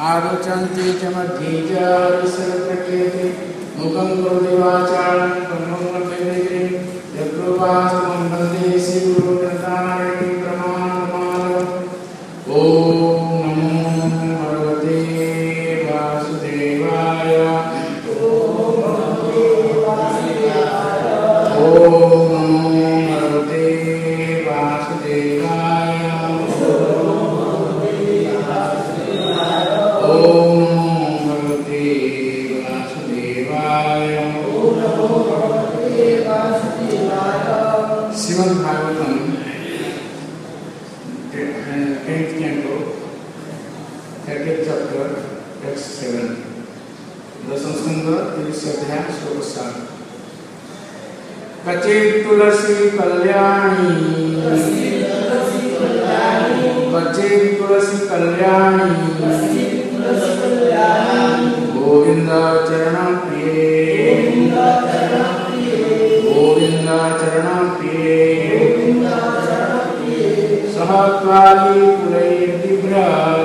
आदुचन्ति च मध्ये च सर्वप्रकृते मुखं करोति वाचालं कर्मं वर्तते यत्कृपास्तमं वन्दे श्रीगुरुनारायणं प्रमाणमालम्। ॐ नमो भगवते वासुदेवाय। ॐ नमो भगवते वासुदेवाय। Shrimad Bhagavatam 10th canto, 30th chapter, text 7. दशम स्कंद 30 अध्याय श्लोक 7। कचित् तुलसी कल्याणी, कचित् तुलसी कल्याणी, गोविंद चरण प्रिये, गोविंद चरण प्रिये, सहत्वाली कुलैर्बिभ्रत्,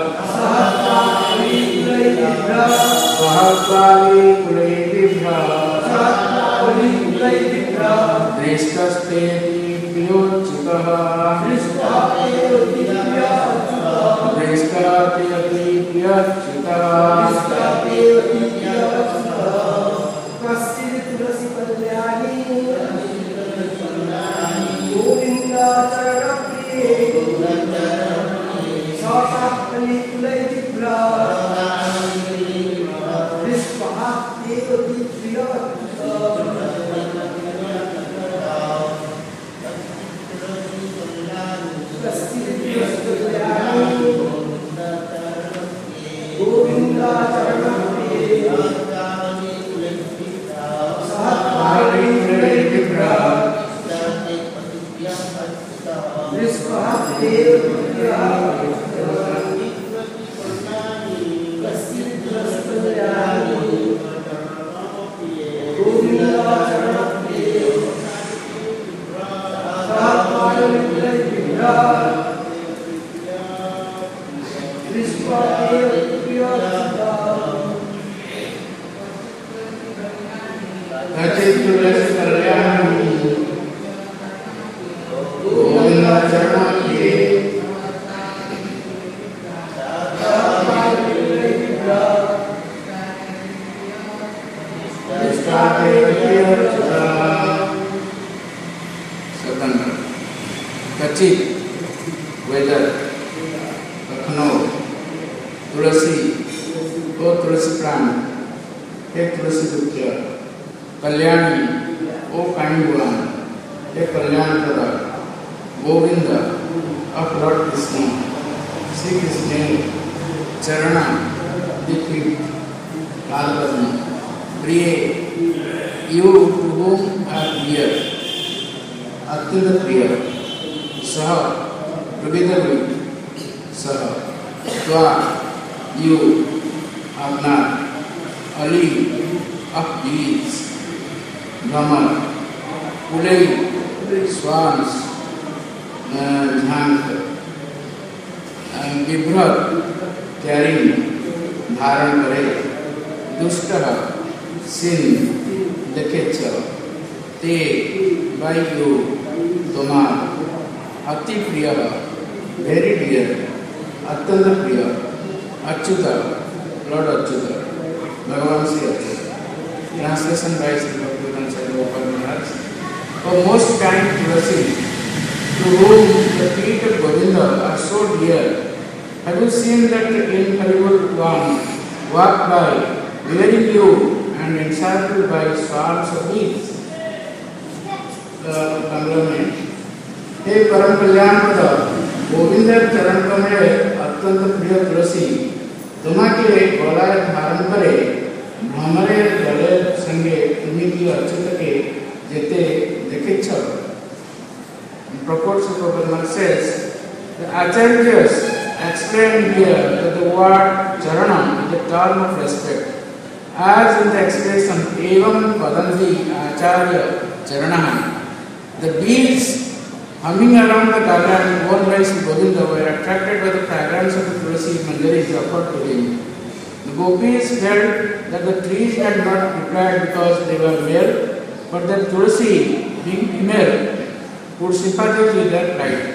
सहत्वाली कुलैर्बिभ्रत्, दृष्टस्तेति प्रियोच्युतः, दृष्टस्तेति प्रियोच्युतः। The bees humming around the garland worn by Sri Govinda were attracted by the fragrance of the tulsi manjaris offered to him. gopis felt that the trees had not replied because they were male, but that Tulsi, being female, would sympathize with their plight.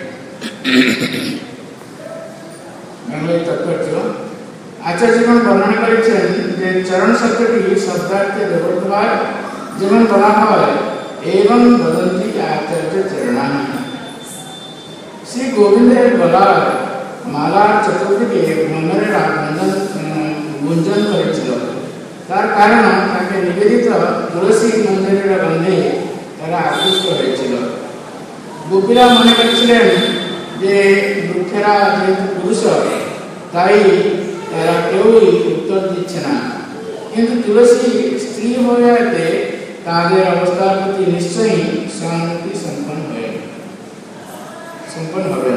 आचार्यगण वर्णन करेছেন যে চরণ শব্দটি শব্দার্থে ব্যবহৃত হয় যেমন বলা হয় एवं वदन्ति आचार्य चरणानि श्री गोविंदेर गलार माला चतुर्थीके ভ্রমণের গুঞ্জন করেছিল তার কারণ তাকে নিবেদিত তুলসী মন্দিরের গন্ধে তারা আকৃষ্ট হয়েছিল গোপীরা মনে করেছিলেন যে বৃক্ষেরা যেহেতু পুরুষ তাই তারা কেউই উত্তর দিচ্ছে না কিন্তু তুলসী স্ত্রী হওয়াতে তাদের অবস্থার প্রতি নিশ্চয়ই সহানুভূতি সম্পন্ন হবে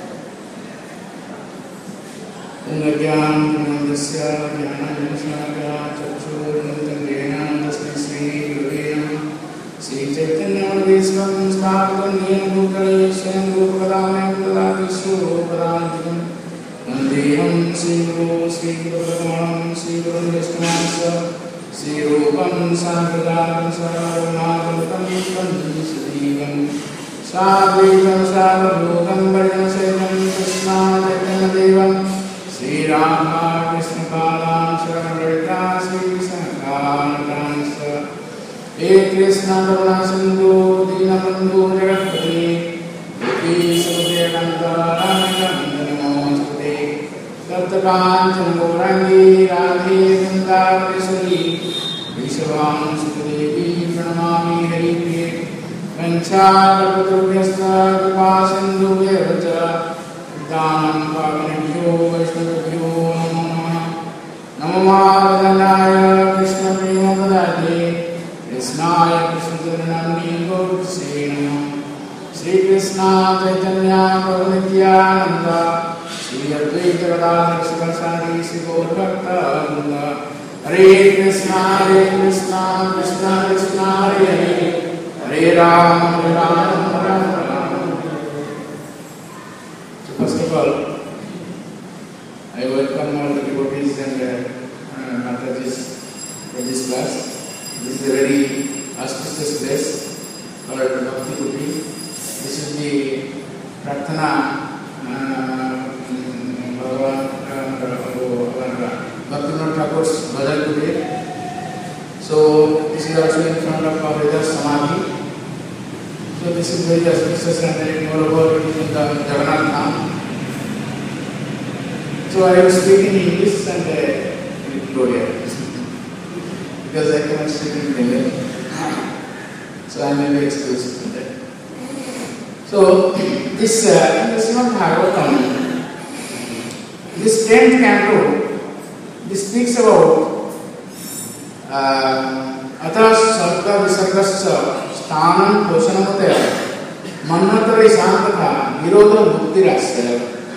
জ্ঞান মন্দস্য জ্ঞানজনশলাকয়া চক্ষুর্মুলিতঙ্গেন তস্मै শ্রী গুরুবে নমঃ শ্রী চৈতন্যদেশং স্থাপিतं येन भूतले स्वयं रूपकदामयं ददाति स्वरूपदान्तिकं वन्देऽहं श्रीगुरुपरमाणं श्रीगुरुं वैष्णवांश्च श्रीरूपं साग्रजातं सर्वनाथं सजीवं साद्वैतं सावधूतं वर्णसहितं कृष्णाचैतन्यदेवं श्रीराधा कृष्णपादां शरणं श्रीकृष्णकान्तांश्च हे कृष्ण करुणा सिन्धु दीनबन्धु जगत्पते गोपीशोदयकान्त रामचन्द्र नमोऽस्तुते तप्तकाञ्चन गौराङ्गी राधे वृन्दावनेश्वरी विश्वांसुदेवी प्रणमामि हरिप्रिये वंशाकल्पतरुभ्यश्च कृपासिन्धुभ्यः च दानं पावनेभ्यो वैष्णवेभ्यो नमो नमः नमो महावदनाय कृष्णप्रेमपदाये कृष्णाय कृष्णचरणनाम्नि गौरसे नमः श्रीकृष्ण चैतन्य प्रभु नित्यानन्द श्री अद्वैत गदाधर शिवासादि श्री गौरभक्तवृन्द हरे Krishna Krishna Krishna Hare Hare Hare Ram Ram Ram. So first of all, I welcome all the devotees and Matajis for this class. This is a very auspicious place called Bhakti Kuti. This is the Prarthana Bhaktivinoda Thakur's Bhajan Kuti. So this is also in front of our Vedas Samadhi. So this is very auspicious and moreover it is in the Jagannath Dham. So I will speak in English and in Gloria because I cannot speak in Tamil. So I may be excused for that. So this in the Srimad Bhagavatam, this 10th canto, this speaks about अतः सर्ग विसर्गश्च स्थानं पोषणमतय मन्वतर ईशानतथा विरोध मुक्तिराश्रय.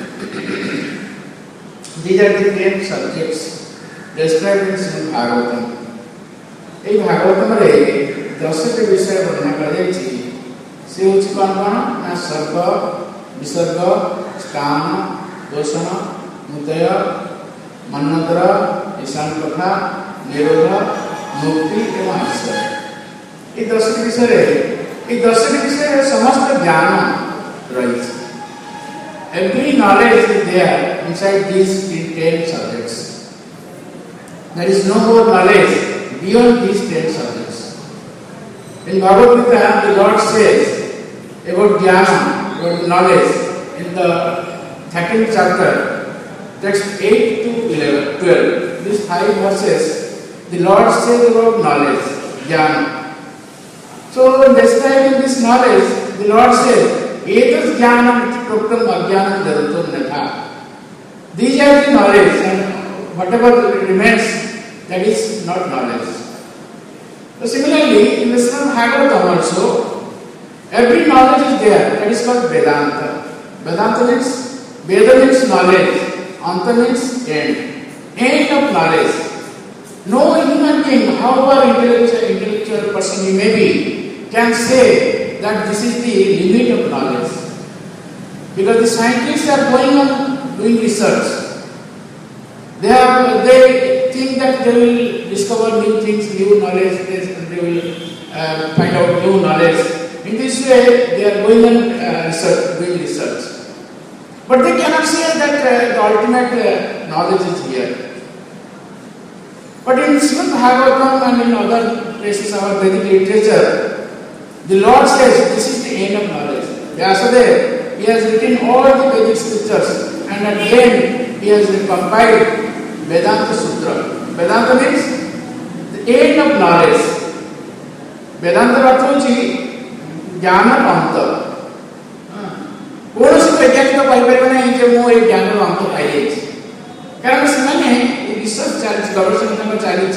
These are the 10 subjects described in Srimad Bhagavatam. এই ভাগবতমরে 10টি বিষয় বর্ণনা করা যাচ্ছে। সে হচ্ছে কোন কোন না সর্গ বিসর্গ স্থান পোষণ মুতয় মন্বন্তর ঈশান কথা নিরোধ মুক্তি এবং আশ্রয়। এই 10টি বিষয়ে সমস্ত জ্ঞান রয়েছে। Every knowledge is there inside these 10 subjects. There is no more knowledge beyond these 10 subjects. In Bhagavad Gita, the Lord says about jnana, about knowledge, in the 13th chapter, text 8 to 12. These 5 verses, the Lord says about knowledge, jnana. So, in describing this knowledge, the Lord says, etas jnanam proktam ajnanam jadatam natha. These are the knowledge, and whatever remains, that is not knowledge. So similarly, in the Srimad Bhagavatam also, every knowledge is there. That is called Vedanta. Vedanta means, Veda means knowledge. Anta means end. End of knowledge. No human being, however intellectual person he may be, can say that this is the limit of knowledge. Because the scientists are going on doing research. They that they will discover new things, new knowledge, they will find out new knowledge. In this way, they are going and doing research. But they cannot say that the ultimate knowledge is here. But in Srimad Bhagavatam and in other places of our Vedic literature, the Lord says this is the end of knowledge. Vyasadeva, he has written all the Vedic scriptures, and at the end he has compiled Vedanta Sutra. Vedanta means the end of knowledge. Vedanta arth hochi ज्ञान अंत कौन से वैज्ञानिक Piper नहीं जे मो ए ज्ञान अंत पाइले कारण से रिसर्च चैलेंज गवेषणा चैलेंज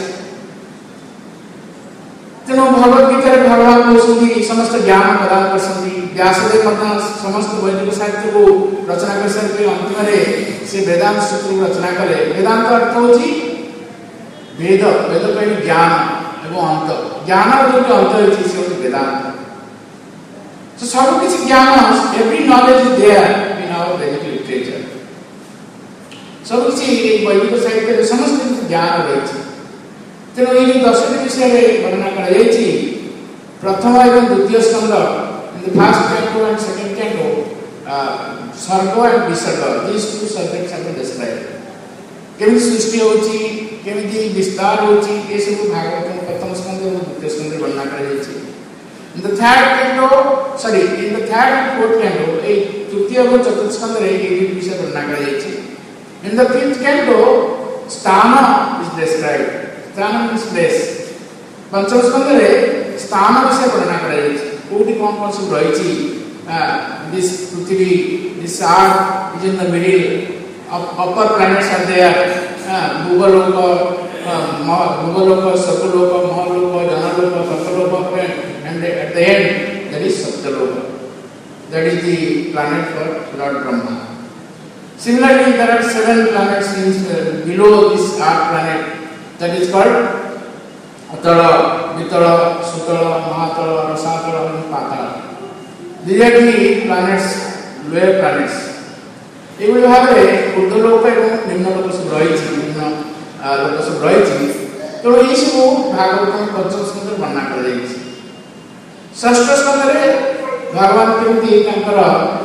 तेणु भगवद गीता भगवान कहते समस्त ज्ञान प्रदान करते व्यासदेव समस्त वैदिक साहित्य को रचना कर सारे अंतिम से वेदांत सूत्र रचना कले वेदांत अर्थ होची वेद वेद कहले ज्ञान एवं अंत ज्ञान जो अंत होची से वेदांत So सब किसी ज्ञान every knowledge is there in our Vedic literature. सब किसी एक वैदिक साहित्य में समस्त ज्ञान रहती है। तेणु ये 10 विषय में वर्णना कराଯାଇଛି प्रथम एवं द्वितीय स्कंद in the first canto and second canto सर्ग and विसर्ग these two subjects have been described. केमिति सृष्टि होची केमिति विस्तार होची ये सब भागवत प्रथम स्कंद और द्वितीय स्कंद में वर्णना कराଯାଇଛି। In the third canto, in the third and fourth canto, तृतीय और चतुर्थ स्कंद रे ये विषय वर्णना कराଯାଇଛି। In the fifth canto, sthana is described. Sthana means place. पंचम स्कंद रे स्थान विषय वर्णना कराଯାଇଛି। कोठी कौन सब रहिछि this Prithvi, this earth is in the middle, upper planets are there, Bhuvaloka, Sattaloka, Mahaloka, Janaloka, Sattaloka, and at the end that is Satyaloka. That is the planet for Lord Brahma. Similarly, there are 7 planets below this earth planet that is called Atala, Vitala, Sutala, Mahatala, Rasatala, and Patala. These are the planets, lower planets. If you have a Uddaloka and Nimnaloka Subraichi, Loka Subraichi, तो ये सब भागवत में पंचम स्कंद वर्णना कराଯାଇଛି। षष्ठ स्कंद रे भगवान केमती तांकर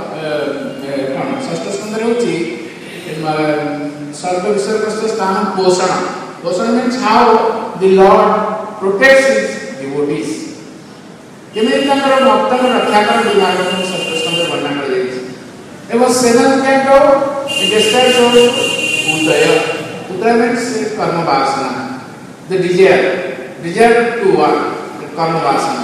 षष्ठ स्कंद रे होची सर्व विसर्गस्थ स्थान पोषण पोषण means how the Lord protects his devotees केमती तांकर भक्तन रक्षा कर भागवत में षष्ठ स्कंद वर्णना कराଯାଇଛି। एवं सेवेंथ कैंटो it describes उदय उदय means कर्म वासना the desire to work कर्म वासना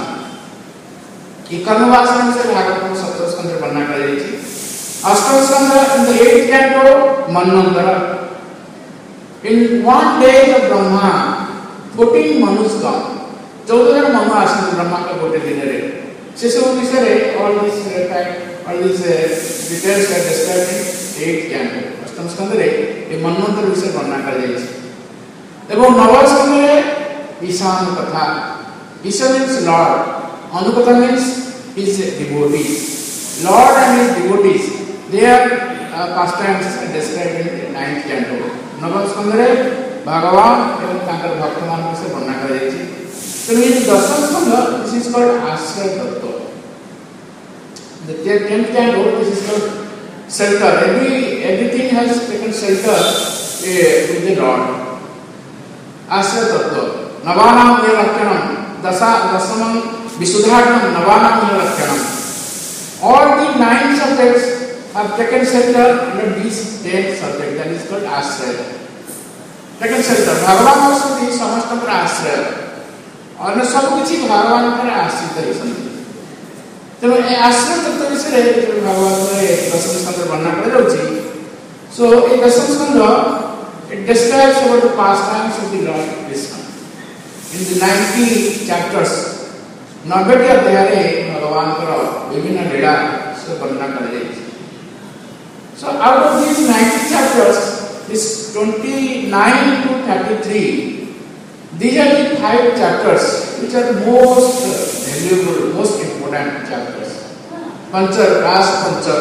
ये कर्म वासना से भागवत में सप्तम स्कंद वर्णना कराଯାଇଛି। अष्टम स्कंद in the 8th canto Manvantara. In one day of Brahma 14 manus come 14 Manu आसन् ब्रह्मा का गोटे दिन रे से सब विषय रे all these details are described in 8th canto अष्टम स्कंद रे ये मनवंतर विषय वर्णना कराଯାଇଛି। एवं नवम स्कंद रे ईशान कथा Ishan means Lord Anukatha means his devotees. Lord and his devotees, their pastimes are described in 9th canto. नवम स्कंद रे भगवान एवं तांकर भक्तमान से वर्णना कराଯାଇଛି। तो ये दशम स्कंद this is called आश्रय तत्व। The 10th canto this is called shelter. Everything has taken shelter with the Lord. आश्रय तत्व नवानाम निरक्षणम दशमम Visuddhartam Navanam Nirakshanam. All the 9 subjects have taken shelter under these 10 subjects, that is called Ashraya. Taken shelter. Bhagavan also is samastam par Ashraya. और सब कुछ भगवान पर आश्रित है। तो आश्रय तत्व विषय जो भगवान ने दशम स्कंद वर्णना कराଯାଇଛି। So in दशम स्कंद it describes about the pastimes of the Lord Krishna. In the 90 chapters 90 अध्याय भगवान का विभिन्न लीला से वर्णना कराଯାଇଛି। So out of these 90 chapters, this 29 to 33, these are the 5 chapters which are most valuable, most important chapters.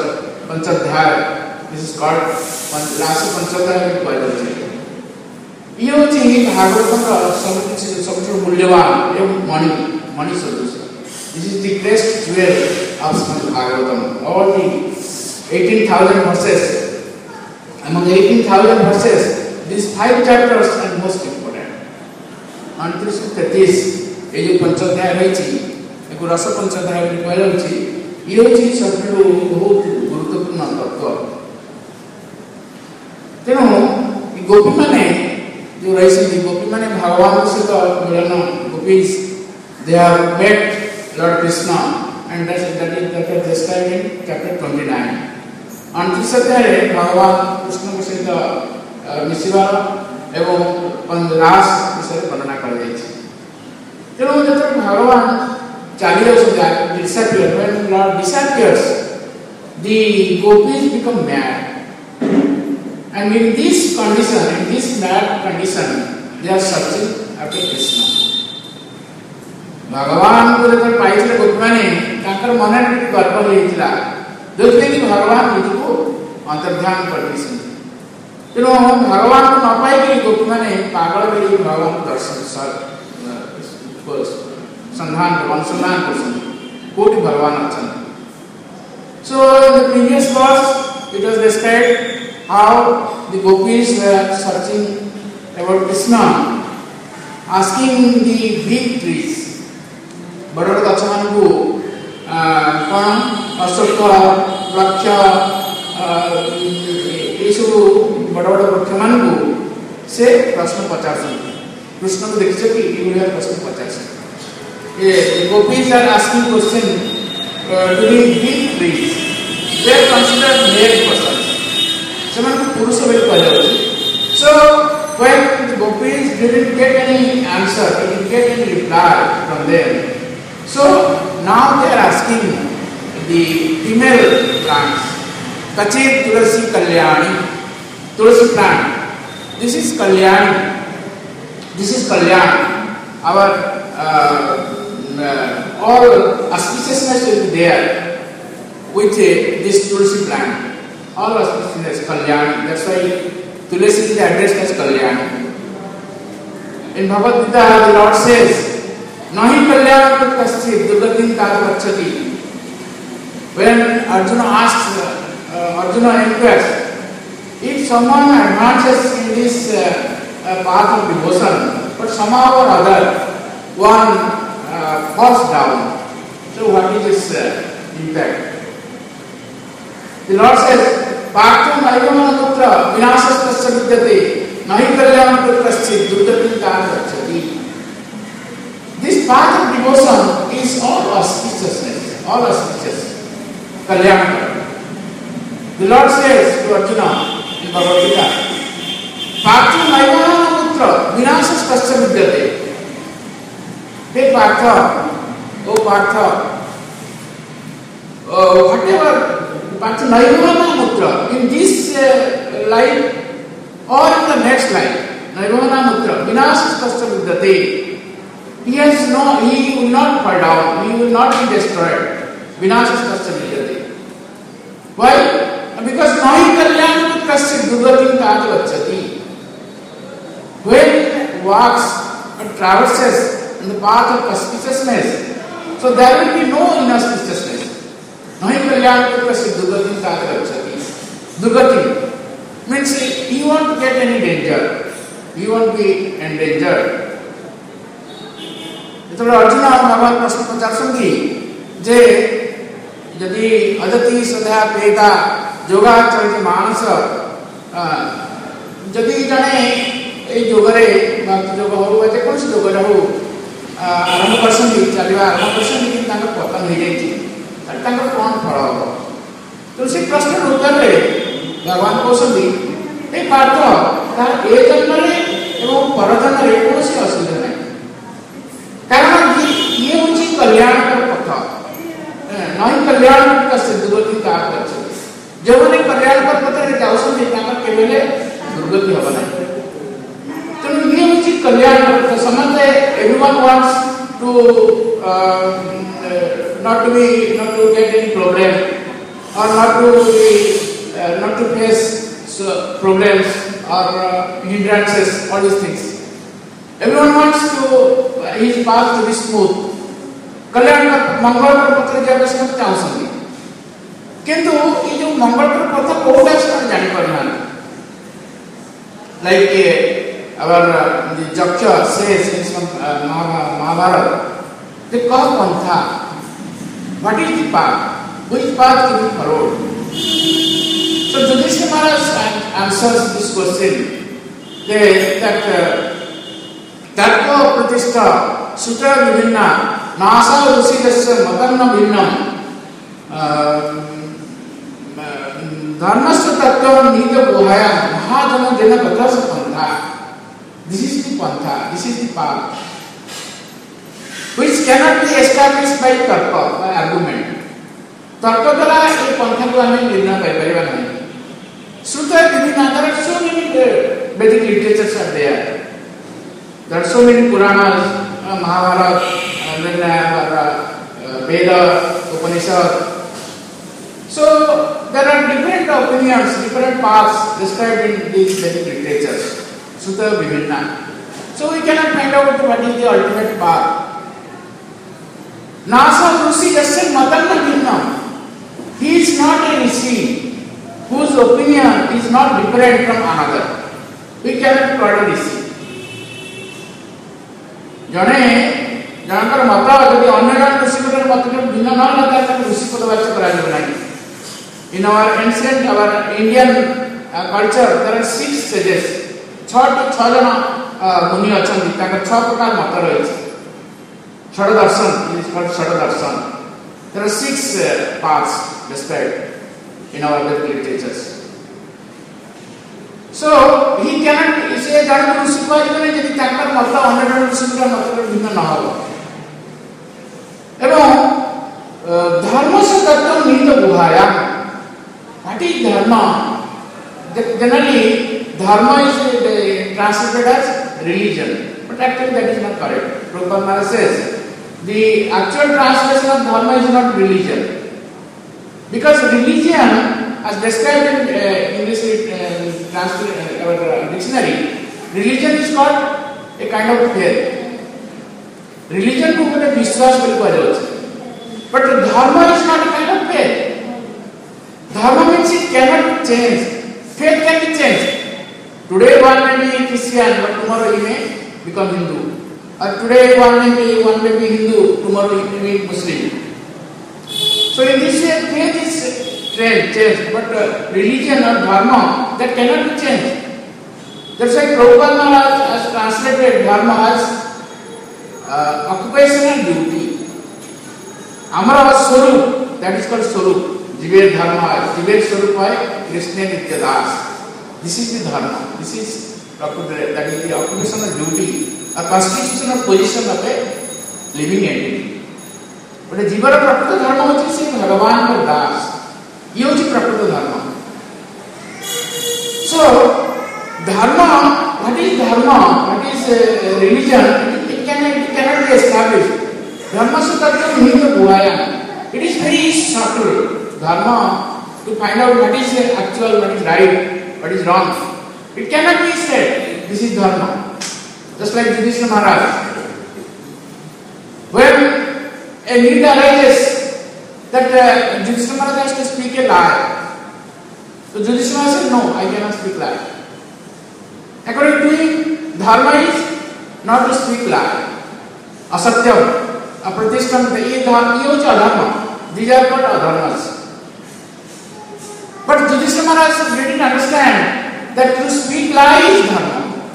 Panchadhyaya, this is called last Panchadhyaya. ये होची भागवतम सबुठ मूल्यवान एवं मणि सदृश. This is the greatest jewel of Srimad Bhagavatam. All the 18,000 verses. Among 18,000 verses, these 5 chapters are most important. 29-33 ये जो पंचाध्याय रही एक रस पंचाध्याय कहलाऊँगी ये होची सबुठ बहुत गुरुत्वपूर्ण तत्व. तेणु गोपी माने जो रही गोपी माने भगवान सहित मिलन gopis they have met Lord Krishna and that is described in chapter 29. अंतिम अध्याय भगवान कृष्ण के सहित मिशिबार एवं रास विषय वर्णना कर दी. तेणु जब भगवान चली disappear, when Lord disappears, the gopis become mad. And in this condition, in this mad condition, they are searching after Krishna. भगवान को जब पाइले गोपी माने ताकर मन में गर्व होइतिला देखते कि भगवान निजको अंतर्ध्यान करदिसन. तेणु भगवान को न पाई कि गोपी माने पागल भेली भगवान दर्शन संधान अनुसंधान करसन कोटि भगवान अछन. So in the previous verse it was described how the gopis were searching about Krishna, asking the big trees, बड़ बड़ गछ मान को कौन अशोक वृक्ष ये सब बड़ बड़ वृक्ष मान को से प्रश्न पचासन. कृष्ण को देखिए कि ये प्रश्न पचासन. ये gopis are asking question to the big trees. They are considered male persons. समान को पुरुष बेल कहलाउछि. So when the gopis didn't get any answer, didn't get any reply from them, so now they are asking the female plants. Kachit Tulasi Kalyani, Tulasi plant. This is Kalyani. This is Kalyani. Our all auspiciousness will be there with this Tulasi plant. All auspiciousness Kalyani. That's why Tulasi is addressed as Kalyani. In Bhagavad Gita, the Lord says, Nahi Kalyan Kaschit Durgatin Tat Gacchati. When Arjuna asks, Arjuna inquires, if someone advances in this path of devotion, but somehow or other one falls down, so what is his impact? The Lord says, Partham Aigama Putra Vinasastasya Vidyate Nahi Kalyan Kaschit Durgatin Tat Gacchati. This path of devotion is all auspiciousness, all auspicious. Kalyana. The Lord says to Arjuna in Bhagavad Gita, Partha Naivana Putra Vinasas Tasya Vidyate. Hey Partha, oh Partha, whatever Partha Naivana Putra, in this life or in the next life, Naivana Putra Vinasas Tasya Vidyate. He will not fall down, he will not be destroyed. Vinasastasya vidyate. Why? Because Nahi Kalyan Kaschit Durgatin Tat Gacchati. When walks or traverses in the path of auspiciousness, so there will be no inauspiciousness. Nahi Kalyan Kaschit Durgatin Tat Gacchati. Durgatin means he won't get any danger, he won't be endangered. तो अर्जुन भगवान प्रश्न पचासंगी जे यदि अदति सदा पेदा योगाचरित मानस यदि जने ए योगरे भक्ति योग हो बजे कोन से योग हो आरंभ करसंगी चलिबा आरंभ करसंगी कि तांका पतन हो जाई त तांका कोन फल हो. तो से प्रश्न उत्तर रे भगवान कहसंगी ए पार्थ तार ए जन्म रे एवं पर जन्म रे कोन से असुविधा नहीं. कारण ये मुझे कल्याण का पथा नहीं कल्याण का दुर्गति का गच्छति. जब उन्हें कल्याण का पता है जाओ सब निकाल के वेले दुर्गति हो बना. तो ये मुझे कल्याण का समझ है. Everyone wants to not to get any problem or not to face problems or hindrances, all these things. Everyone wants his path to be smooth. कल्याण मंगल पत्र जब से चाहते किंतु ये जो मंगल पत्र कोड है जानी पड़ना like our the Jaksha says in some Mahabharata, the cause pantha, what is the path? Which path to be followed? So Yudhishthira Maharaj answers this question that Tarko Pratishta Sutra Vivinna Nasa Rusidasya Matanna Vinnam Dharmasya Tattvam Nita Bohaya Mahajana Jena Kathasa Pantha. This is the Pantha, this is the path, which cannot be established by Tarka, by argument. Tarka द्वारा ये Pantha को हमें निर्णय कर पाएगा नहीं. Sutta Vivinna, there are so many Vedic literatures are there. There are so many Puranas, Mahabharata, and then Veda, Upanishad. So there are different opinions, different paths described in these Vedic literatures. Sutta Vivinna. So we cannot find out what is the ultimate path. Nasa Rusi Jasya Matanna Vinnam. He is not a Rishi whose opinion is not different from another. We cannot call a Rishi. जनकर मत यदि अन्य ऋषि मत भिन्न न लगता है ऋषि पदवाच्य करा. In our ancient, our Indian culture, there are 6 sages. 6 जन मुनि अछंती ताका 6 प्रकार मत रही. Shada darshan, it is called Shada darshan. There are 6 paths described in our Vedic literatures. So he cannot say that ऋषि को यदि ताका मत अन्य ऋषि का मत भिन्न न हो. एवं धर्म से तत्व निहित गुहाया. What is dharma? Generally, dharma is translated as religion, but actually that is not correct. Prabhupada says the actual translation of dharma is not religion, because religion, as described in English dictionary, religion is called a kind of faith. Religion को कहते विश्वास बोली कहा, but dharma is not a kind of faith. Dharma means it cannot change. Faith can be changed. Today one may be Christian, but tomorrow he may become Hindu. Or today one may be Hindu, tomorrow he may be Muslim. So in this way, faith is changed, but religion or dharma, that cannot be changed. That's why Prabhupada has translated dharma as occupational duty. Amara was Swarup, that is called Swarup. Jiver dharma, Jiver Swarupai, Krishna Nityadas. This is the dharma. This is that is the occupational duty, a constitutional position of a living entity. But a Jiva Prakrita dharma which is Bhagavan or Das. Ye hochi Prakrita dharma. So, dharma, what is dharma? What is religion? It cannot be established. Dharma sutattva nihita guhaya. It is very subtle. Dharma, to find out what is actual, what is right, what is wrong. It cannot be said, this is dharma. Just like Yudhishthira Maharaj. When a need arises that Yudhishthira Maharaj has to speak a lie. So Yudhishthira Maharaj said, no, I cannot speak lie. According to him, dharma is not to speak lie. Asatyam, apratishtam, ye adharma. These are called adharmas. But Yudhishthira Maharaj didn't understand that to speak lie is dharma.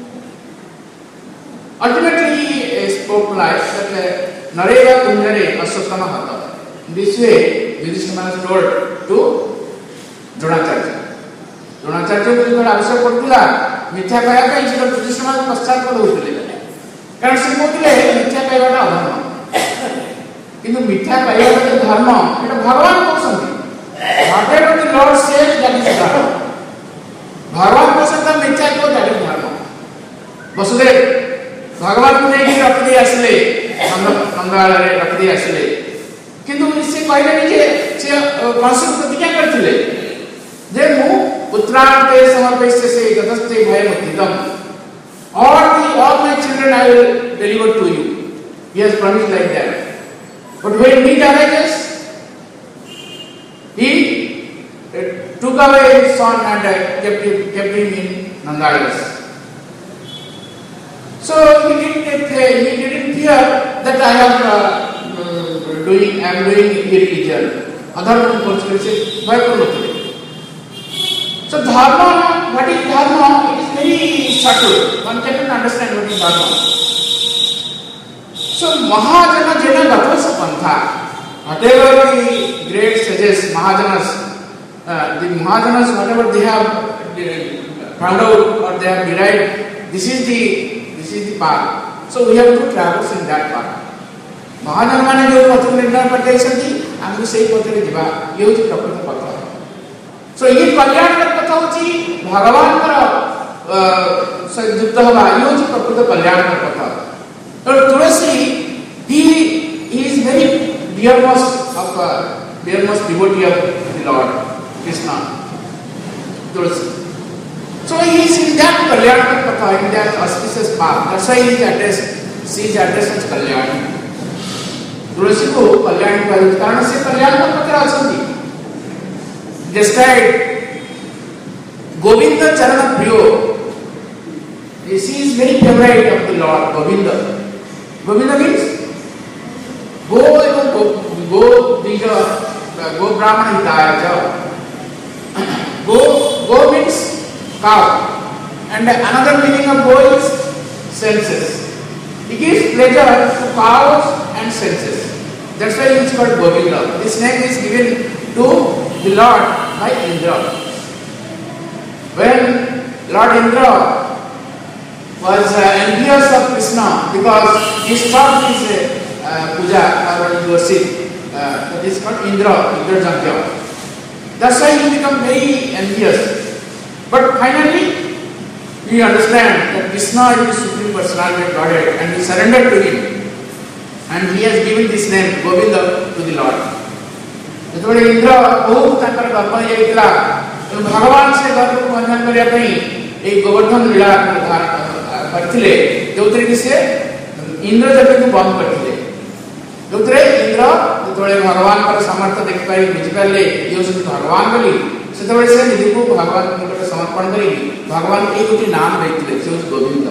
Ultimately he spoke lies that Nareva Kunjare Aswattama Hata. In this way, Yudhishthira Maharaj told to Dronacharya. Dronacharya को जो आवश्यक पड़ता मिथ्या कहया का इसलिए Yudhishthira Maharaj पश्चात पड़ होते हैं. कारण से बोलते हैं मिथ्या कहया का अधर्म. किंतु मिथ्या कहया का धर्म ये भगवान को समझे. Whatever the Lord says, that is dharma. भगवान को सकता मिथ्या को that is dharma. वसुदेव भगवान को नहीं रख दिया असले, नंदाले रख दिया असले. किंतु इससे पहले नीचे कंस प्रतिज्ञा करते थे. जे मु putrante samarpayasya gataste bhayamutidam. All my children I will deliver to you. He has promised like that. But when need arises, he took away his son and kept him in Nandalas. So he didn't fear that I am doing irreligion. Adharma consequences, why not? So dharma, what is dharma? It is very subtle. One cannot understand what is dharma. So Mahajana Jena Gatasa Pantha. Whatever the great sages, Mahajanas, the Mahajanas, whatever they have found out or they have derived, this is the path. So we have to traverse in that path. Mahajana mane jo patha nirnay patayasati, amku sei patha re jiba. Ye hochi prakrita patha. So ye kalyanakar patha hochi Bhagavan kara yukta haba. Ye hochi prakrita kalyanakar patha. So Tulasi, he is very dearmost devotee of the Lord Krishna. Tulasi. So he is in that Kalyanakar Patha, in that auspicious path. That's why he is addressed as Kalyani. Tulasi ko Kalyani Payut. Karana se Kalyanakar Patha asandi. Described Govinda Charana Priyo. This is very favorite of the Lord Govinda. Govinda means Go Brahmana Hitaya. Go means cow. And another meaning of go is senses. He gives pleasure to cows and senses. That's why he is called Govinda. This name is given to the Lord by Indra. When Lord Indra was envious of Krishna because he stopped his puja or worship. That is called Indra Jagya. That's why he became very envious. But finally, we understand that Krishna is the Supreme Personality of Godhead and we surrendered to him. And he has given this name, Govinda, to the Lord. ଯେତେବେଳେ ଇନ୍ଦ୍ର ବହୁତ ତାଙ୍କର ଗର୍ବ ହେଇଯାଇଥିଲା ତେଣୁ ଭଗବାନ ସେ ଗର୍ବକୁ ବନ୍ଧନ କରିବା ପାଇଁ ଏହି ଗୋବର୍ଦ୍ଧନ ଲୀଳା କରିଥିଲେ ଯେଉଁଥିରେ କି ସେ ଇନ୍ଦ୍ର ଜଗତକୁ ବନ୍ଦ କରିଥିଲେ ଯେଉଁଥିରେ ଇନ୍ଦ୍ର ଯେତେବେଳେ ଭଗବାନଙ୍କର ସାମର୍ଥ୍ୟ ଦେଖିପାରି ବୁଝିପାରିଲେ ଇଏ ହେଉଛନ୍ତି ଭଗବାନ ବୋଲି ସେତେବେଳେ ସେ ନିଜକୁ ଭଗବାନଙ୍କ ନିକଟରେ ସମର୍ପଣ କରି ଭଗବାନ ଏଇ ଗୋଟିଏ ନାମ ଦେଇଥିଲେ ସେ ହେଉଛି Gobinda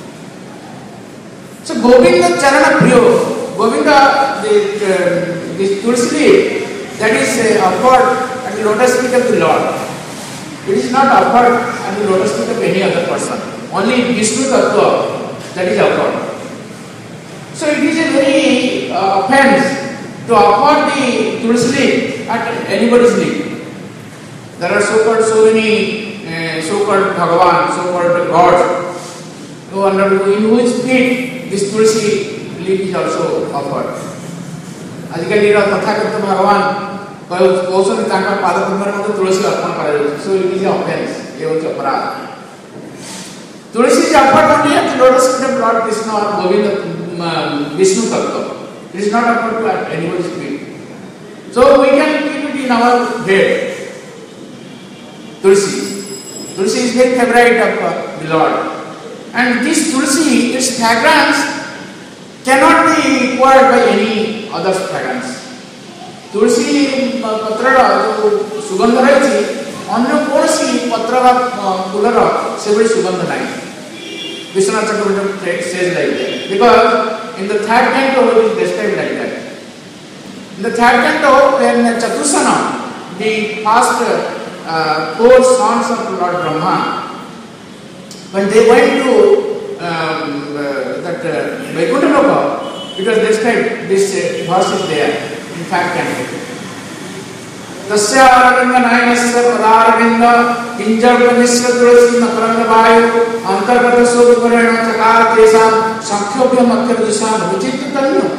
So Govinda Charana Priyo, Govinda the Tulsi leaf that is offered at the lotus feet of the Lord. It is not offered at the lotus feet of any other person. Only Vishnu Tattva that is offered. So it is a very offense to offer the Tulsi leaf at anybody's leaf. There are so many so-called Bhagavan, so-called gods in whose feet this Tulsi leaf is also offered. Ajikali Tathagata Bhagavan also Tanka Padakumar Tulsi Arpan Paradox. So it is an offense. It was a parad. Tulsi is offered only at the lotus feet of Lord Krishna or Govinda Vishnu Tattva. It is not offered to at anybody's feet. So we can keep it in our head. Tulsi. Tulsi is very favorite of the Lord. And this Tulsi, its fragrance cannot be acquired by any other fragrance. Tulsi patra sugandha rahichi अन्य कोनसी पत्र फूलर से बड़ी सुगंध नहीं. Vishwanath Chakravarti says like that because in the third canto it is described like that. In the third canto, when Chatusana, the past 4 sons of Lord Brahma, when they went to that Vaikuntha Loka, it was described, this verse is there in fact canto. Tasya aravinda nayanasya padaravinda kinjar misra tulasi nakaranga vayu antargata sobiparena chakara tesam sakhyobhyam akhyadusam vichitya tanyo.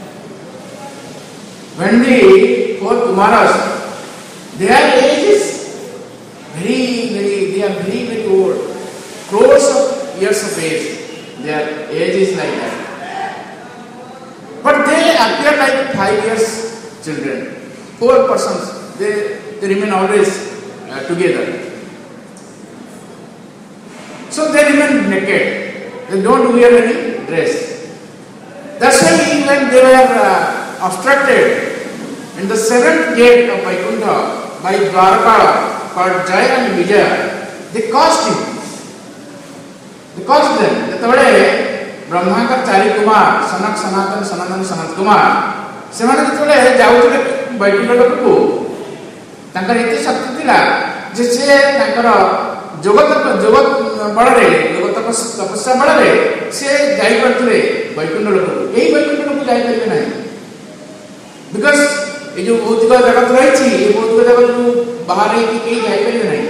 When the 4 Kumaras, their age is they are very old. Crores of years of age, their age is like that. But they appear like 5 years children. 4 persons, they remain always together. naked. They don't wear any dress. That's why when they were obstructed in the seventh gate of Vaikuntha by Dwarapala called Jaya and Vijaya, they caused him. They caused them. ଯେତେବେଳେ ବ୍ରହ୍ମାଙ୍କର ଚାରି କୁମାର ସନକ ସନାତନ ସନାତନ ସନତ କୁମାର ସେମାନେ ଯେତେବେଳେ ଯାଉଥିଲେ ବୈକୁଣ୍ଠ ଲୋକକୁ ତାଙ୍କର ଏତେ ଶକ୍ତି ଥିଲା ଯେ ସେ ତାଙ୍କର ଯୋଗ ବଳରେ ଯୋଗ ତପସ୍ୟା ବଳରେ ସେ ଯାଇପାରୁଥିଲେ ବୈକୁଣ୍ଠ ଲୋକକୁ। ଏଇ ବୈକୁଣ୍ଠ ଲୋକକୁ ଯାଇପାରିବେ ନାହିଁ ବିକଜ ଏ ଯୋଉ ଭୌତିକ ଜଗତ ରହିଛି ଏ ଭୌତିକ ଜଗତକୁ ବାହାରେ ହେଇକି କେହି ଯାଇପାରିବେ ନାହିଁ।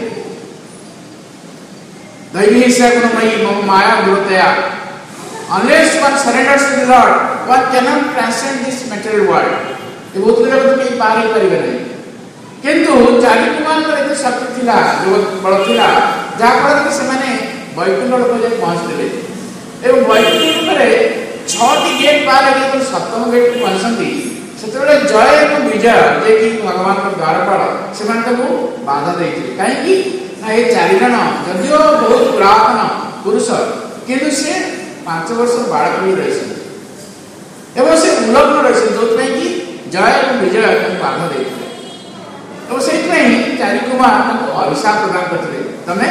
दैवी हिस्सा गुणमयी मम माया गुणतया unless one surrenders to the Lord one cannot transcend this material world। ये भौतिक जगत में पार ही परिबे नहीं किंतु चारि कुमार पर एते शक्ति थिला जगत बळ थिला जा फल कि से माने वैकुंठ लोक जे पहुंचले एवं वैकुंठ रे 6 टी गेट पार हे सप्तम गेट को पहुंचंती सेतबेले जय एवं विजय जे कि भगवान का द्वारपाल से माने को बाधा देथि काहे कि ना ये चारि जन जदियो बहुत पुरातन पुरुष किंतु से 5 वर्ष बालक भी रहे एवं से उलग्न रहे जो कि जय और विजय को बाधा देते और से चारि कुमार अभिशाप प्रदान करते तमें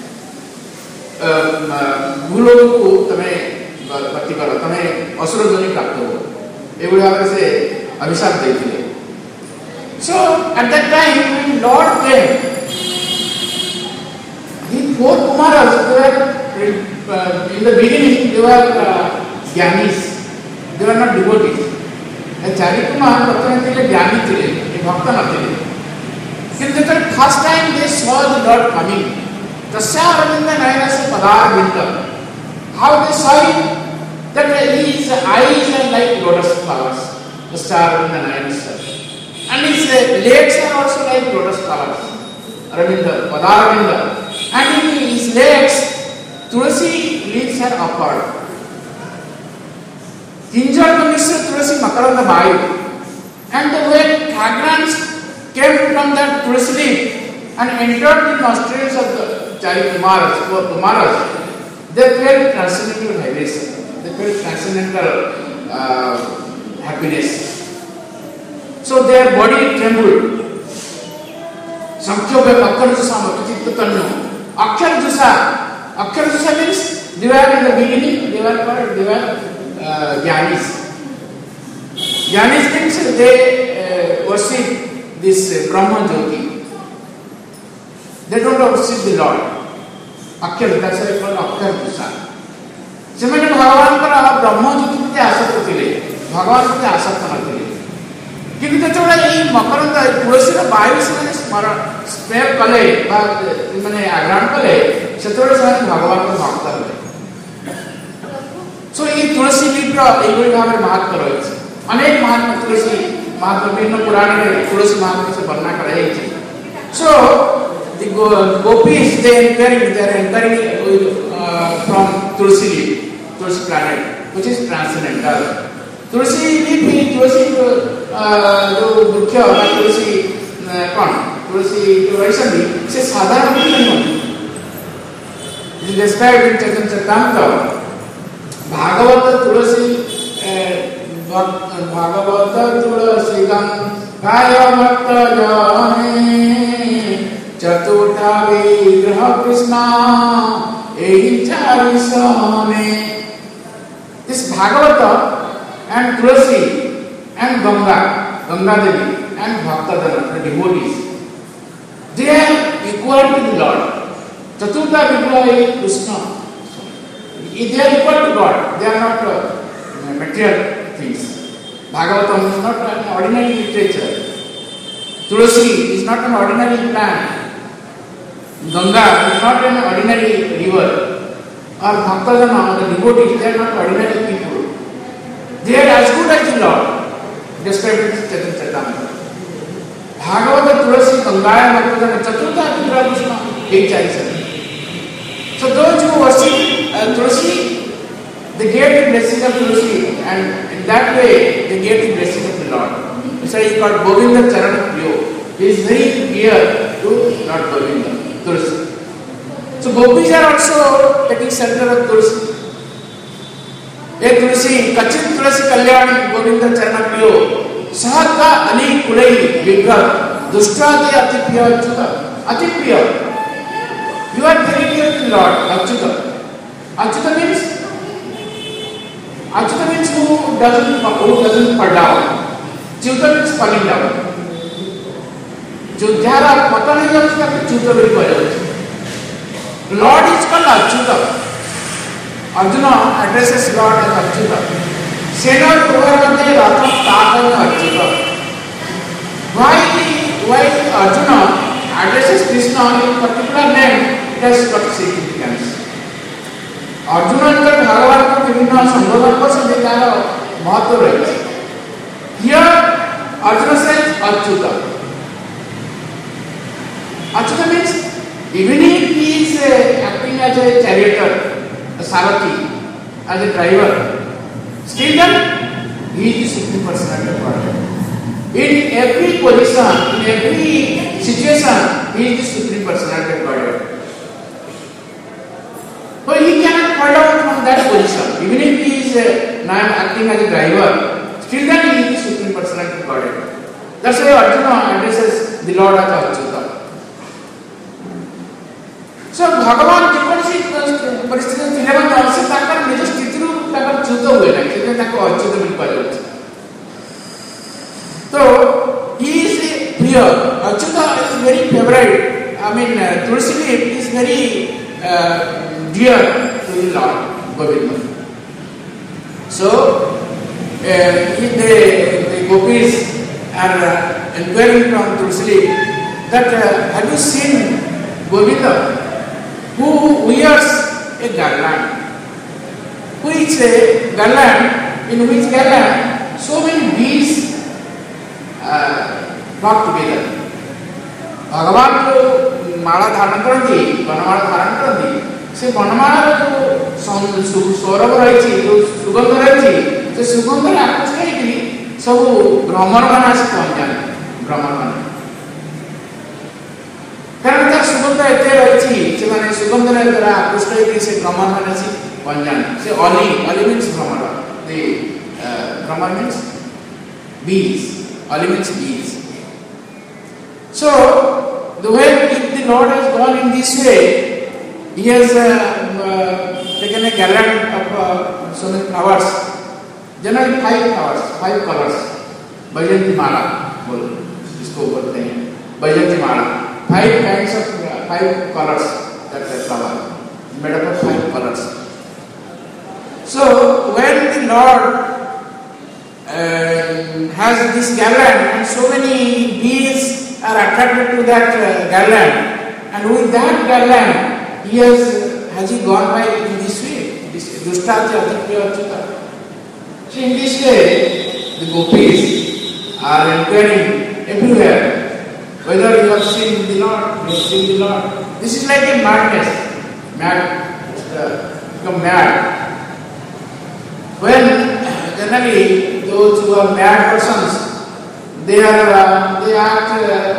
भूलोक को तमें गति कर तमें असुर ध्वनि प्राप्त हो ये भाव से अभिशाप देते। So at that time lord came the four kumaras were in the beginning they were jnanis, they were not devotees। चारि कुमार प्रथम थे ज्ञानी थे भक्त नथिले किंतु जब first time they saw the lord coming तस्या अरविंद नयनस्य पदारविंद how they saw it that his eyes are like lotus flowers तस्या अरविंद नयनस्य and his legs are also like lotus flowers Arvind पदारविंद and in his legs tulsi leaves are upward kinjal mishra tulsi makaranda vayu and the way fragrance came from that tulsi leaf and entered the nostrils of the Chari Kumaras or Kumaras they felt transcendental vibration, they felt transcendental happiness, so their body trembled। Sankhya Akkar Jusa Makachitta Tannu Akkar Jusa means they were in the beginning they were jnanis। Jnanis means they worship this Brahma Jyoti, they don't worship the Lord। Akkar that's why called Akkar Jusa से मैंने भगवान पर ब्रह्म ज्योति प्रति आसक्त थिले भगवान प्रति आसक्त नथिले किंतु जेतबेले एई मकरंद तुलसी वायु से स्मरण स्प्रे कले माने आग्रहण कले सेतबेले से भगवान को भक्त हेले। सो ये तुलसी लीप्र एई भाव महत्व रही अनेक महात्मा तुलसी महात्मा विभिन्न पुराण में तुलसी महात्मा से वर्णना कराई है। So the gopis they are entering from tulsi leaf, tulsi planet which is transcendental। तुलसी लीफ तुलसी जो वृक्ष तुलसी कौन तुलसी जो वैष्णवी से साधारण नहीं होती। described in Chaitanya भागवत तुलसी भागवत तुलसी गाय भक्त जाने चतुर्था विग्रह कृष्णा एहि चारि सहने। This Bhagavata and Tulasi and Ganga Devi and Bhaktadana, the devotees, they are equal to the Lord। Chaturtha Vigraha is Krishna, they are equal to God, they are not material things। Bhagavatam is not an ordinary literature, Tulasi is not an ordinary plant, Ganga is not an ordinary river, or Bhaktadana, the devotees, they are not ordinary people, they are as good as the Lord, described in Chaitanya। Bhagavata Tulasi Gangaya Bhaktadana Chaturtha Vigraha Krishna एक चारि से। So those who worship Tulasi, they get the blessing of Tulasi, and in that way they get the blessing of the Lord। So he is called Govinda Charana Priyo, he is very dear to Lord Govinda Tulasi। So gopis are also taking shelter of Tulsi. Hey Tulsi, Kachit Tulsi Kalyani Govinda Charana Priyo Sahaka Ali Kulai Vigra Dushtati Atipriya Achyuta. Atipriya. You are very dear to the Lord, Achyuta. Achyuta means who doesn't fall down. Achyuta means falling down. जो जहाँ पता नहीं है उसका च्युत भी पड़ जाए. Lord is called Achyuta. Arjuna addresses Lord as Achyuta. Sena Purvavante Ratham Tatham Achyuta. Why Arjuna addresses Krishna in particular name? It has got significance. Arjuna का भगवान को विभिन्न संबोधन पर सभी का महत्व रहता है. Here Arjuna says Achyuta. Achyuta means even if he is acting as a charioteer, a sarathi, as a driver, still then he is the supreme personality of Godhead. In every position, in every situation, he is the supreme personality of Godhead. So he cannot fall down from that position. Even if he is now acting as a driver, still then he is the supreme personality of Godhead. That's why Arjuna addresses the Lord as Achyuta. So भगवान जेकोसी परिस्थिति थिले मते अवश्य ताकर निज स्थिति रु ताकर च्युत हुए ना कि ताको अच्युत मिल पायो. So he is here. Achyuta is very favorite. I mean Tulsi leaf is very dear to the Lord Govinda. So the gopis are inquiring from Tulsi leaf that have you seen Govinda who wears a garland? Who is a garland? In which garland so many bees flock together. भगवान को माला धारण करती, बनमाला धारण करती, से बनमाला जो सौरभ रही जो सुगंध रही से सुगंध आकृष्ट है सब भ्रमर बना से पहुंच जाए भ्रमर बना. कारण तार सुगंध एते रही से माने सुगंध रे द्वारा आकृष्ट है से भ्रमर बना से पहुंच जाए. से ऑली मीन्स भ्रमर. The Bhramar means bees. Oli means bees. So the way if the Lord has gone in this way, he has taken a garland of so many flowers. Generally 5 flowers, 5 colors. Baijanti mala बोल इसको बोलते हैं. Baijanti mala. 5 kinds of 5 colors that are flower made up of 5 colors. So when the Lord has this garland and so many bees are attracted to that garland, and with that garland has he gone by in this way, this Dushtati Atipriya Achyuta. So in this way the gopis are inquiring everywhere whether you have seen the Lord, you have seen the Lord. This is like a madness, become mad. When generally those who are mad persons, they act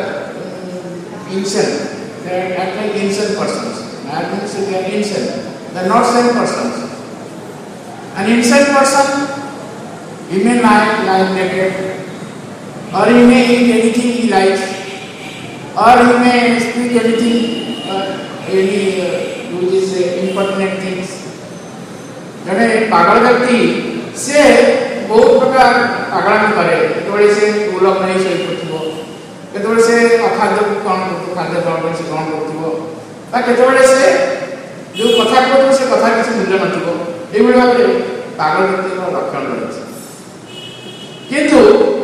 insane. They act like insane persons. Mad means they are insane. They are not sane persons. An insane person, he may lie naked, or he may eat anything he likes, or he may speak anything, do these impertinent things. जने पागल व्यक्ति से बहुत प्रकार पागलामी करे. केतबळे से उलक नहीं सही करथिबो, केतबळे से अखाद्य खाद्य ग्रहण से ग्रहण करथिबो, बा केतबळे से जो कथा कहतो से कथा किछ मूल्य नथिबो. एई भଳି भाबरे पागल व्यक्ति को लक्षण रहछि. किंतु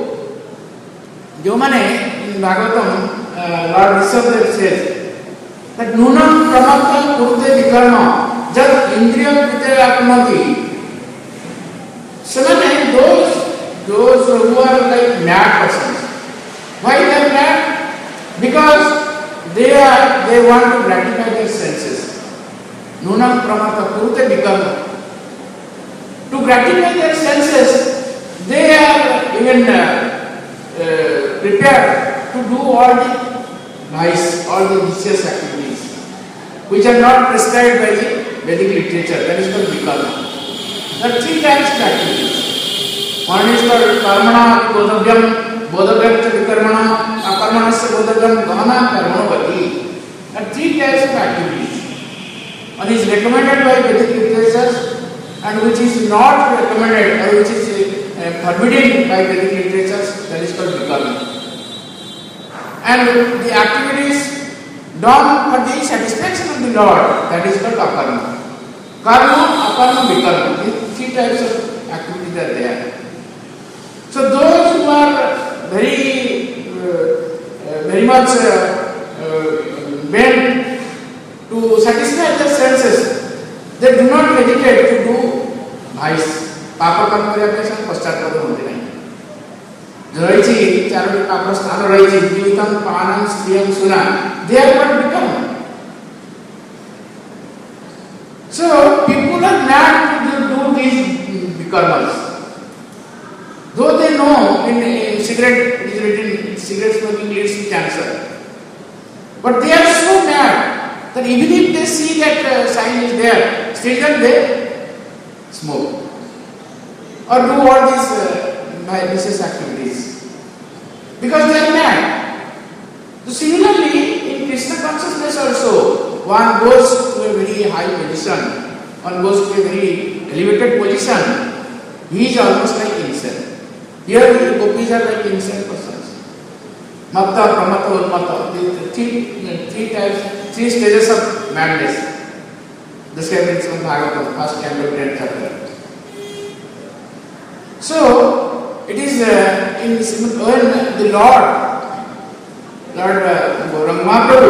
जो माने Bhagavatam lord Rishabhadeva says that नूनम प्रमत्तं कुरुते विकर्म जब इंद्रिय कृते आत्मति. Similarly, those who are like mad persons, why they are mad? Because they want to gratify their senses. Nunam pramata kurute vikarma. To gratify their senses, they are even prepared to do all the vice, all the vicious activities. which are not prescribed by the Vedic literature. That is called vikarma. There are three types of activities. One is called karmana bodhavyam, bodhavyam cha vikarmana, akarmanasya bodhavyam gahana karmanavati. There are three types of activities. One is recommended by Vedic literature and which is not recommended or which is forbidden by Vedic literature. That is called vikarma. And the activities done for the satisfaction of the Lord, that is called akarma. Karma, akarma, vikarma. These three types of activities are there. So those who are very much bent to satisfy their senses, they do not hesitate to do vice. Papa karma करने से पश्चाताप होते नहीं. जो रही चारों पाप स्थान रही जीवितम पानम स्त्रियम सुना, they are not become. So people are mad to do these vikarmas. Though they know in cigarette it is written cigarette smoking leads to cancer, but they are so mad that even if they see that sign is there, still then they smoke or do all these vicious activities because they are mad. So similarly, in Krishna consciousness also, one goes to a very high position, one goes to a very elevated position, he is almost like insane. Here the gopis are like insane persons. Matta, pramata, urmata, the three types, three stages of madness. Described in Srimad Bhagavatam, first canto, 10th chapter. So it is when the Lord Gauranga Mahaprabhu,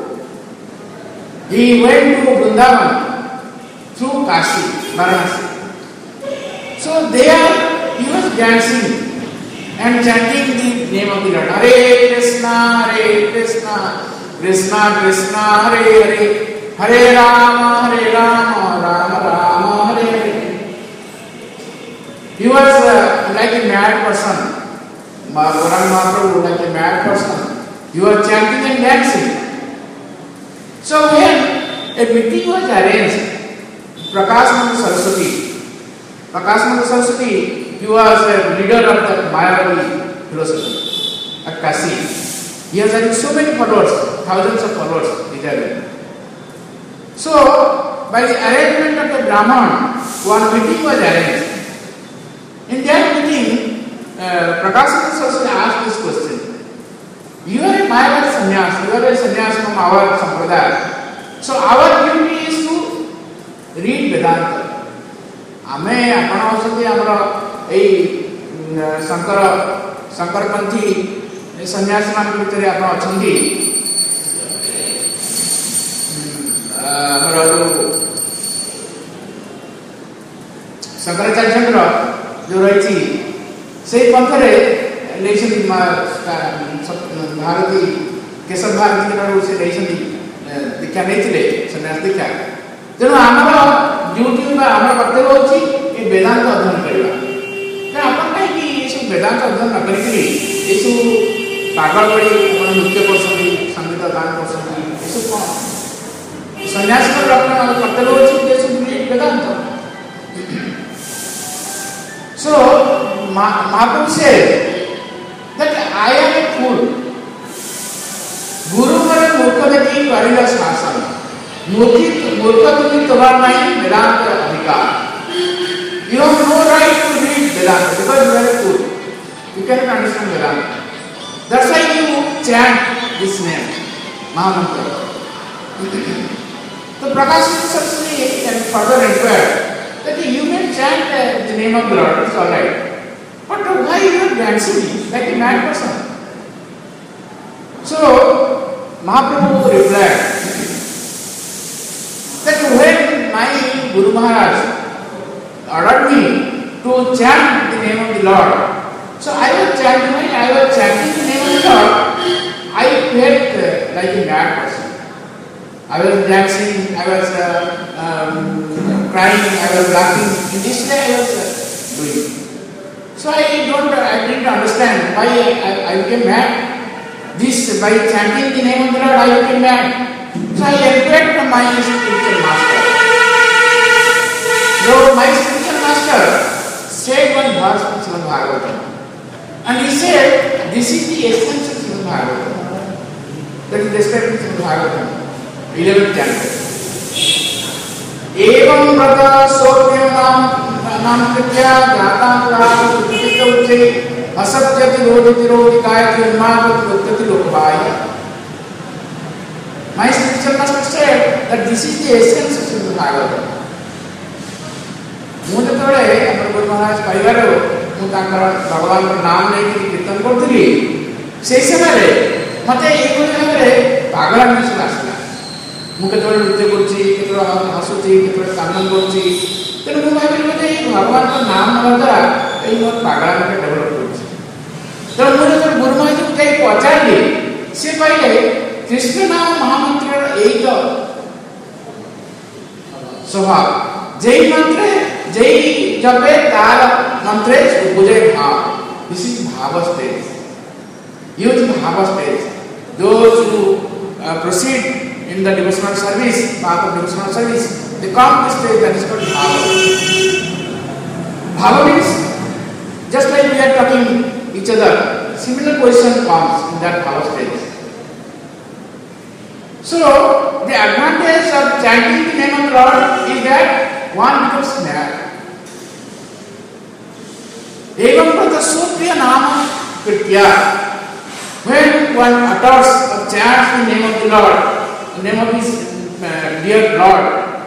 he went to Vrindavan through Kashi, Varanasi. So there he was dancing and chanting the name of the Lord. Hare Krishna, Krishna Krishna, Hare Hare, Hare Rama, Rama Rama, Hare Hare. He was like a mad person. Gauranga Mahaprabhu like a mad person. He was chanting and dancing. So when a meeting was arranged, Prakashananda Saraswati, he was a leader of the Mayavadi philosophy at Kashi. He has had so many followers, thousands of followers. So by the arrangement of the Brahman, one meeting was arranged. In that meeting, Prakashananda Saraswati asked this question. You are a Mayavadi sannyas, you are a sannyas from our sampradaya. So our duty is to read Vedanta. ଆମେ ଆପଣ ହେଉଛନ୍ତି ଆମର ଏଇ ଶଙ୍କରପନ୍ଥୀ ସନ୍ନ୍ୟାସୀମାନଙ୍କ ଭିତରେ ଆପଣ ଅଛନ୍ତି ଆମର ଯେଉଁ ଶଙ୍କରାଚାର୍ଯ୍ୟଙ୍କର ଯେଉଁ ରହିଛି ସେଇ ପନ୍ଥରେ ନେଇଛନ୍ତି ଭାରତୀ କେଶବ ଭାରତୀଙ୍କଠାରୁ ସେ ନେଇଛନ୍ତି ଦୀକ୍ଷା ନେଇଥିଲେ ସନ୍ନ୍ୟାସ ଦୀକ୍ଷା. ତେଣୁ ଆମର ଡ୍ୟୁଟି ବା ଆମର କର୍ତ୍ତବ୍ୟ ହେଉଛି ଏ ବେଦାନ୍ତ ଅଧ୍ୟୟନ କରିବା. ତେଣୁ ଆପଣ କାହିଁକି ଏସବୁ ବେଦାନ୍ତ ଅଧ୍ୟୟନ ନ କରିକିରି ଏସବୁ ପାଗଳ ଭଳି ଆପଣ ନୃତ୍ୟ କରୁଛନ୍ତି, ସଙ୍ଗୀତ ଗାନ କରୁଛନ୍ତି, ଏସବୁ କ'ଣ? ସନ୍ନ୍ୟାସୀଙ୍କର କର୍ତ୍ତବ୍ୟ ହେଉଛି ଏସବୁ Vedanta. So Mahaprabhu said that I am a fool. Guru mere murkha dekhi karila shasana. Murkha tumi tomar nahi Vedanta adhikar. You have no right to read Vedanta because you are a fool. You cannot understand Vedanta. That's why you chant this name, Mahamantra. So Prakashananda Saraswati can further inquire that you may chant the name of the Lord, it's alright. But why you are dancing like a mad person? So Mahaprabhu replied that when my Guru Maharaj ordered me to chant the name of the Lord, so I was chanting the name of the Lord, I felt like a mad person. I was dancing, I was crying, I was laughing. In this way I was doing. So I didn't understand why I became mad. This by chanting the name of the Lord I became mad. So I inquired from my spiritual master. So my spiritual master said one verse from Srimad Bhagavatam. And he said, this is the essence of Srimad Bhagavatam. That is described in Srimad Bhagavatam, 11th chapter. Evam vrata sotyam nam kritya jatam prāta sukrita ucce asatyati rodhiti rodhikayati unmāgati uttati lokavaya. My spiritual master said that this is the essence of Srimad Bhagavatam. ମୁଁ ଯେତେବେଳେ ଆମର ଗୁରୁ ମହାରାଜ କହିବାରୁ ମୁଁ ତାଙ୍କର ଭଗବାନଙ୍କ ନାମ ନେଇକି କୀର୍ତ୍ତନ କରୁଥିଲି ସେହି ସମୟରେ ମୋତେ ଏଇଭଳି ଭାବରେ ପାଗଳାମି ସବୁ ଆସିଲା। ମୁଁ କେତେବେଳେ ନୃତ୍ୟ କରୁଛି, କେତେବେଳେ ହସୁଛି, କେତେବେଳେ କାନ୍ଦନ କରୁଛି। ତେଣୁ ମୁଁ ଭାବିଲି ମୋତେ ଏଇ ଭଗବାନଙ୍କ ନାମ ନେବା ଦ୍ୱାରା ଏଇ ମୋର ପାଗଳାମିଟା ଡେଭଲପ୍ କରୁଛି। ତେଣୁ ମୁଁ ଯେତେବେଳେ ଗୁରୁ ମହାରାଜଙ୍କୁ ଯାଇ ପଚାରିଲି, ସେ କହିଲେ କୃଷ୍ଣ ନାମ ମହାମନ୍ତ୍ରର ଏଇ ତ ସ୍ୱଭାବ, যেই মন্ত্রে যেই জপে তার মন্ত্রে বুঝে ভাব। This is bhava stage. Use bhava stage. Those who proceed in the devotional service, path of devotional service, they come to stage that is called bhava. Bhava means just like we are talking each other, similar position comes in that bhava stage. So the advantage of chanting the name of the Lord is that one becomes mad. Evam prata sotriya nama kritya. When one utters or chants the name of the Lord, the name of his dear Lord,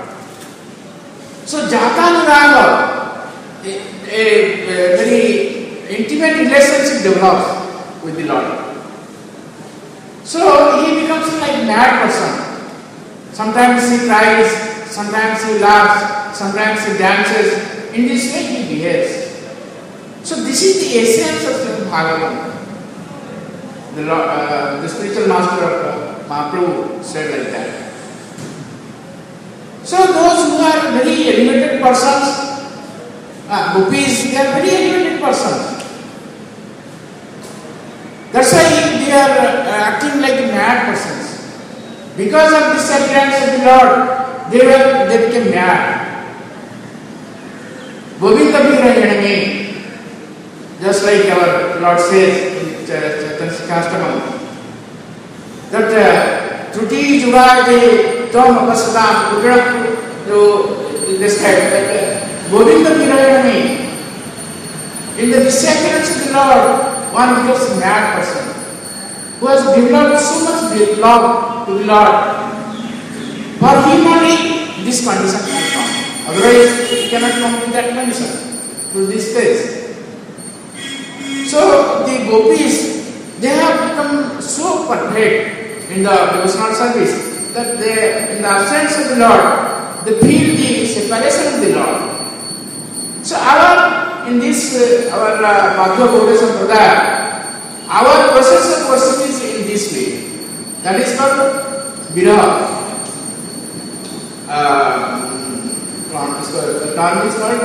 so jatanuraga, a very intimate relationship develops with the Lord. So he becomes like a mad person. Sometimes he cries, sometimes he laughs, sometimes he dances. In this way he behaves. So this is the essence of Srimad Bhagavatam. The spiritual master of Mahaprabhu said like that. So those who are very elevated persons, gopis, they are very elevated persons. That's why they are acting like mad persons. Because of this appearance of the Lord, they became mad. Govinda Virayani, just like our Lord says in Chaitanya that Truti Jugade Tom Apasadam, to describe that Govinda Virayani, in the disappearance of the Lord, one becomes a mad person who has developed so much love to the Lord. For him only this condition can come. Otherwise, he cannot come to that condition, to this stage. So the gopis, they have become so perfect in the devotional service that they, in the absence of the Lord, they feel the separation of the Lord. So in this our Madhva Gaudiya Sampradaya, our process of worship is in this way. That is called viraha. The term is called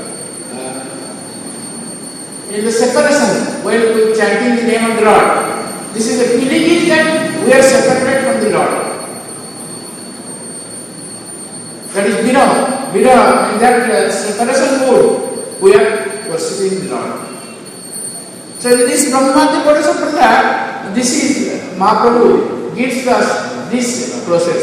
in the separation, when we are chanting the name of the Lord. This is the feeling is that we are separated from the Lord. That is viraha. Viraha, in that separation mode, we are worshipping the Lord. So in this Brahmavadya Gaudiya Sampradaya, this is Mahaprabhu gives us this process.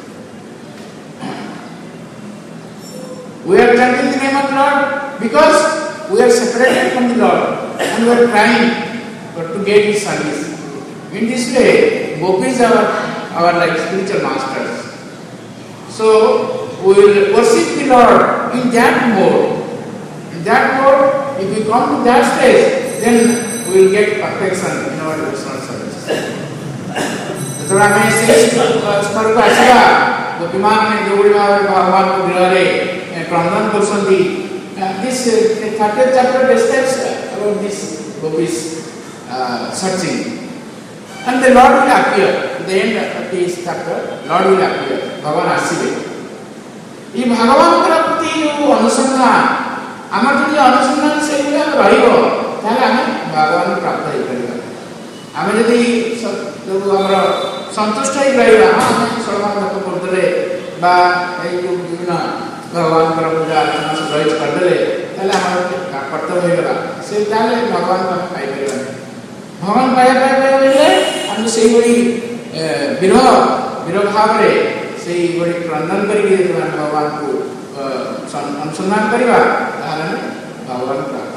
We are chanting the name of the Lord because we are separated from the Lord and we are trying to get His service. In this way, gopis are our like spiritual masters. So we will worship the Lord in that mode. In that mode, if we come to that stage, then we will get perfection in our devotional service. ଯେତେବେଳେ ଆମେ ସେହି ସ୍ତରକୁ ଆସିବା, ଗୋପୀମାନେ ଯେଉଁଭଳି ଭାବରେ ଭଗବାନଙ୍କ ବିରହରେ କ୍ରନ୍ଦନ କରୁଛନ୍ତି, this 30th chapter describes about this gopis searching, and the Lord will appear. At the end of this chapter, Lord will appear. भगवान ଆସିବେ. ये भगवानଙ୍କର ପ୍ରତି ଯେଉଁ ଅନୁସନ୍ଧାନ, ଆମର ଯଦି ଅନୁସନ୍ଧାନ ସେଇଭଳି ରହିବ, ତାହେଲେ ଆମେ ଭଗବାନଙ୍କୁ ପ୍ରାପ୍ତ ହେଇପାରିବା। आम जदि संतुष्ट हो सलमान भक्त करदे विभिन्न भगवान पूजा अर्चना सब रही करदे कर्तव्य होगा से भगवान को पाइपर भगवान पाइबा से विरह विरह भाव से क्रंदन कर भगवान को अनुसंधान करवा भगवान प्राप्त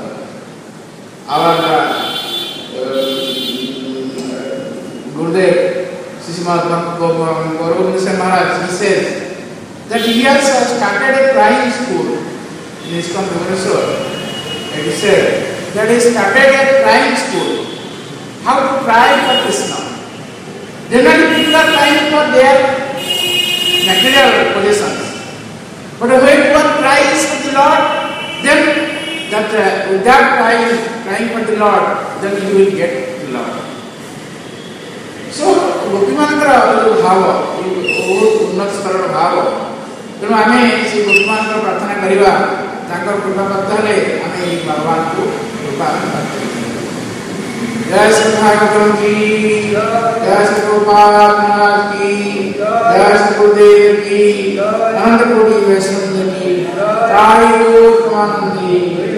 गुरुदेव Srimad Gaurav Maharaj, he says that he has started a crying school in ISKCON Bhubaneswar. And he said that he started a crying school. How to cry for Krishna. Generally people are crying for their material possessions. But when one cries for the Lord, then that without crying for the Lord, then you will get the Lord. So, गोपी मानकर भाव उन्नत स्तर भाव तेणु आम से गोपी मान प्रार्थना करवा कृपा प्राप्त हेले आम भगवान को कृपा प्राप्त। जय श्री भागवतम की जय श्री गोपाल महाराज की जय श्री गुरुदेव की अनंत कोटि वैष्णव की।